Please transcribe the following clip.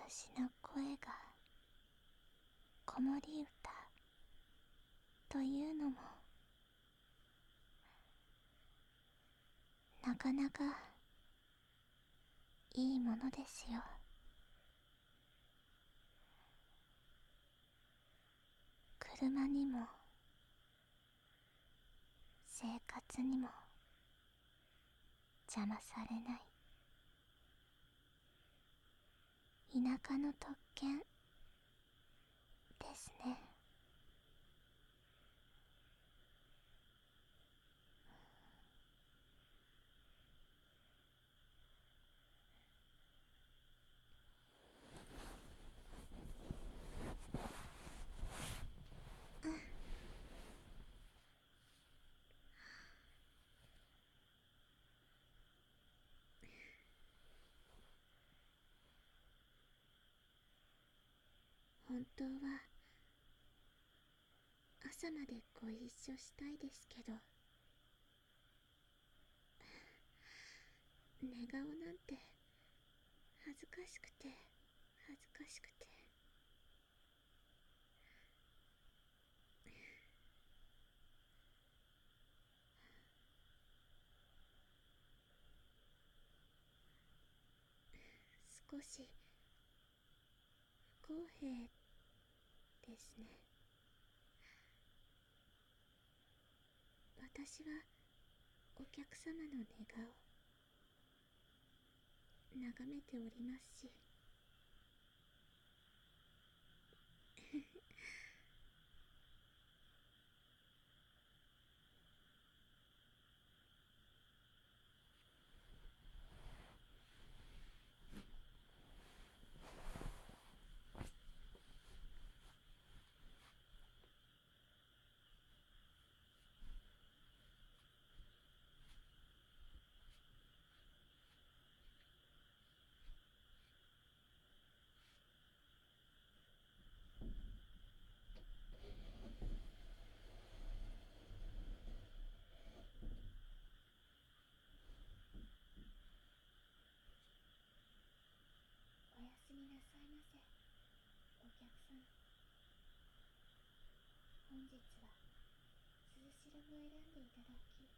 私の声が子守歌というのもなかなかいいものですよ。車にも生活にも邪魔されない田舎の特権ですね。本当は朝までご一緒したいですけど、寝顔なんて恥ずかしくて恥ずかしくて。少し不公平ですね。私はお客様の寝顔眺めておりますし。おやすみなさいませ、お客さん。本日は涼しろを選んでいただき